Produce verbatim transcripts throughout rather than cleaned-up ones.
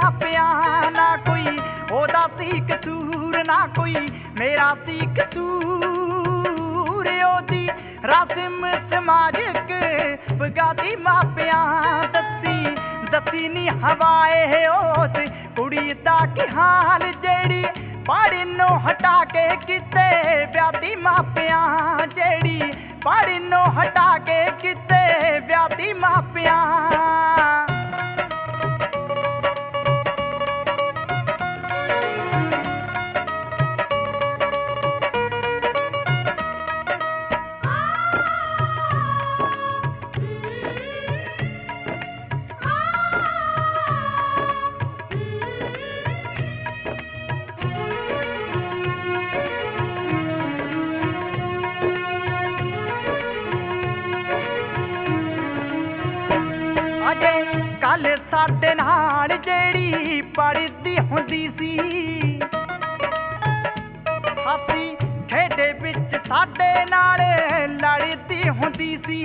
मापिया ना कोई ओदा सी कसूर ना कोई मेरा सी कसूर ओदी रस्म समाजिक बगाती मापिया दसी दसी नी हवाए उस कुड़ी दा की हाल जेड़ी पढ़ नो हटा के किते व्याती मापिया जेड़ी पढ़ नो हटा के किते व्याती मापिया कल साडे नाल जेड़ी पढ़दी हुंदी सी हासी खेडे विच साडे नाल लड़दी हुंदी सी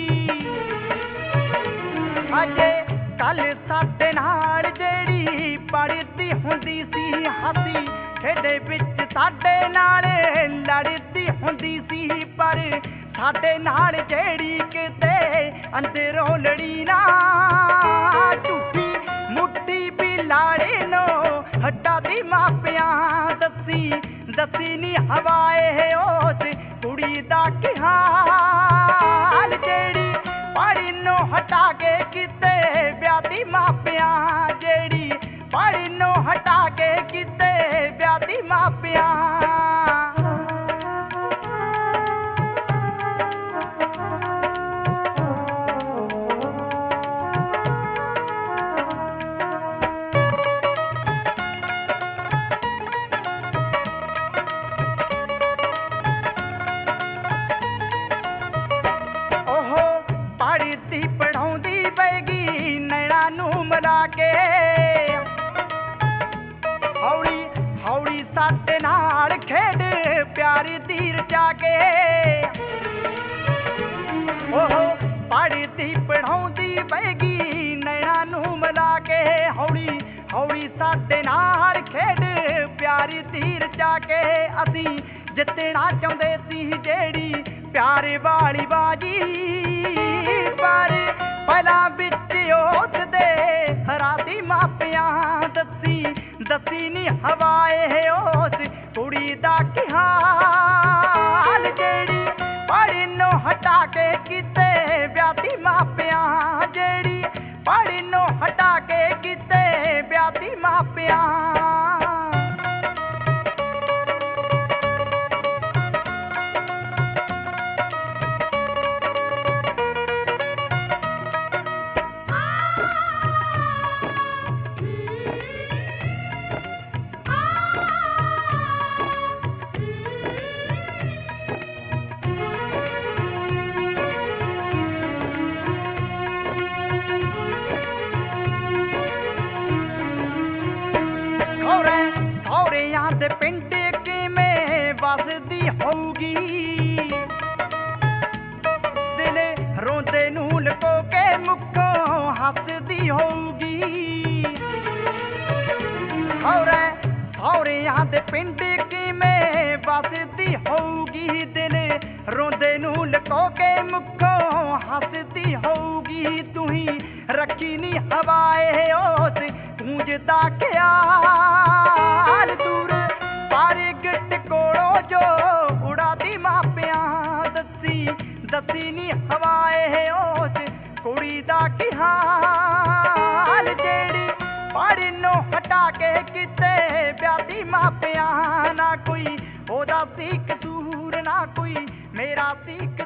अजे कल साडे नाल जेड़ी पढ़दी हुंदी सी हासी खेडे विच साडे नाल लड़दी हुंदी सी पर साडे नाल जेड़ी किते अंदरों लड़ी ना झूठी मुट्ठी भी लाड़े नो हड्डा दी मापिया दसी दसी नी हवाए उस कुड़ी दा की हाल जेड़ी पढ़ी नो हटा के किते व्याती मापिया जेड़ी पढ़ी नो हटा के किते व्याती मापिया पढ़ाउंदी पैगी नैना नू मिला के हौली हौली साडे नाल खेड प्यारी तीर जाके ओहो पढ़ती पढ़ाउंदी पैगी नैना नू मिला के हौली हौली साडे नाल खेड प्यारी तीर जाके असी जितना चाहुंदे सी जेड़ी प्यारे वाली बाजी पर पहला बिच उस दे हराती मापिया दसी दसी नी हवाए उस कुड़ी दा की हाल जेड़ी पढ़ी नो हटा के किते व्याती मापिया जेड़ी पढ़ी नो हटा के किते व्याती मापिया दे पिंड किवें वसदी होगी दिल रोंदे नू लको के मुखों हसदी होगी सौरे सौरियां दे पिंड किवें वसदी होगी दिल रोंदे नू लको के मुखों हसदी होगी तुही रखी नी हवाए उस गूंजदा ख्याल दूर पारे गिट कोड़ो जो उड़ाती मापिया दसी दसी नी हवाए उस कुड़ी दा की हाल जेड़ी पढ़ी नो हटा के किते व्याती मापिया ना कोई ओदा सी कसूर ना कोई मेरा सी